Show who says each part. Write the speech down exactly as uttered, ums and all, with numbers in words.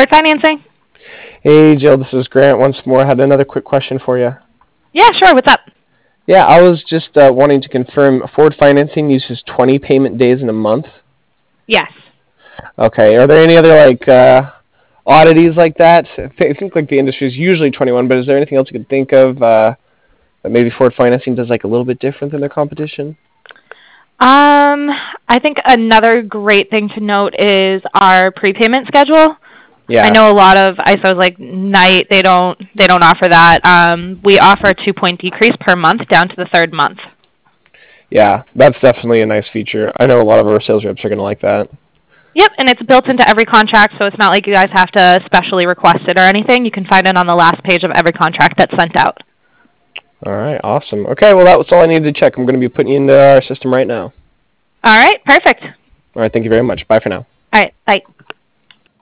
Speaker 1: Ford Financing.
Speaker 2: Hey, Jill, this is Grant once more. I had another quick question for you.
Speaker 1: Yeah, sure. What's up?
Speaker 2: Yeah, I was just uh, wanting to confirm Ford Financing uses twenty payment days in a month.
Speaker 1: Yes.
Speaker 2: Okay. Are there any other like uh, oddities like that? I thi- I think like the industry is usually twenty-one, but is there anything else you could think of uh, that maybe Ford Financing does like a little bit different than their competition?
Speaker 1: Um, I think another great thing to note is our prepayment schedule. I
Speaker 2: Yeah.
Speaker 1: know a lot of I S Os like Knight, they don't they don't offer that. Um, we offer a two point decrease per month down to the third month.
Speaker 2: Yeah, that's definitely a nice feature. I know a lot of our sales reps are going to like that.
Speaker 1: Yep, and it's built into every contract, so it's not like you guys have to specially request it or anything. You can find it on the last page of every contract that's sent out.
Speaker 2: All right, awesome. Okay, well, that was all I needed to check. I'm going to be putting you into our system right now.
Speaker 1: All right, perfect.
Speaker 2: All right, thank you very much. Bye for now.
Speaker 1: All right, bye.